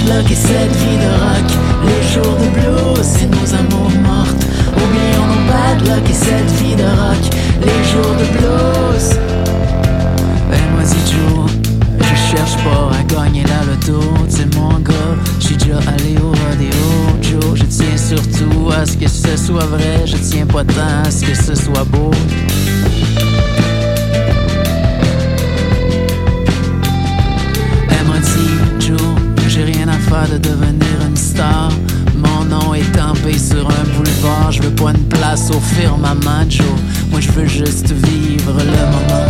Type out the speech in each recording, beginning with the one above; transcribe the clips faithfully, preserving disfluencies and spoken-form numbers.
luck et cette vie de rock. Les jours de blues et nos amours mortes. Oublions nos bad luck et cette vie de rock. Les jours de blues. Ben moi dis Joe, je cherche pas à gagner la loto. T'sais mon gars, j'suis déjà allé au rodéo. Joe, je tiens surtout à ce que ce soit vrai. Je tiens pas tant à ce que ce soit beau. Elle m'a dit Joe, j'ai rien à faire de devenir une star. Mon nom est tampé sur un boulevard. Je veux pas une place au firmament, Joe. Moi je veux juste vivre le moment.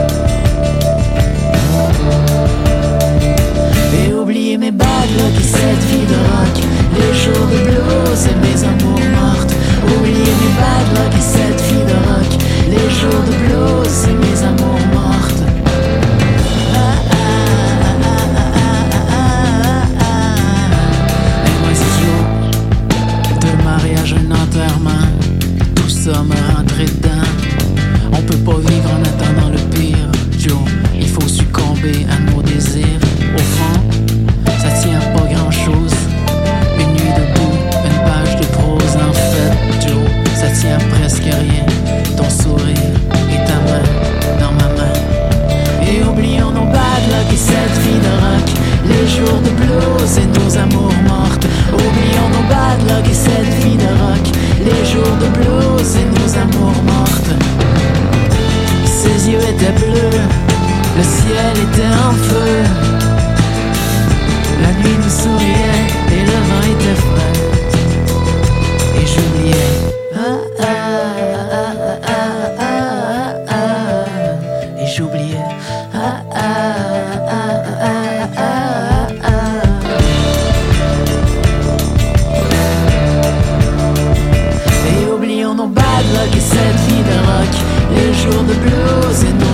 Et oublier mes bad luck et cette vie de rock. Les jours de blues et mes amours mortes. Oublier mes bad luck et cette vie de rock. Les jours de blues et mes amours mortes. Ah, ah, ah, ah, ah, ah, ah, ah. Et moi c'est Joe, deux mariages, un enterrement. Tout ça me rentrait dedans. On peut pas vivre en attendant le pire, Joe. Il faut succomber à nos désirs. Au fond, ça tient pas grand chose. Une nuit debout, une page de prose. En fait, Joe, ça tient presque rien. Ton sourire et ta main dans ma main. Et oublions nos bad luck et cette vie de rock. Les jours de blues et nos amours mortes. Oublions nos bad luck et cette vie de rock. Les jours de blues et nos amours mortes. Ses yeux étaient bleus, le ciel était en feu. La nuit nous souriait et le vent était frais. Et j'oubliais. Ah, ah, ah, ah, ah, ah, ah. Et j'oubliais. Ah, ah, ah, ah, ah, ah, ah. Et oublions nos bad luck et cette vie de rock. Les jours de blues et nos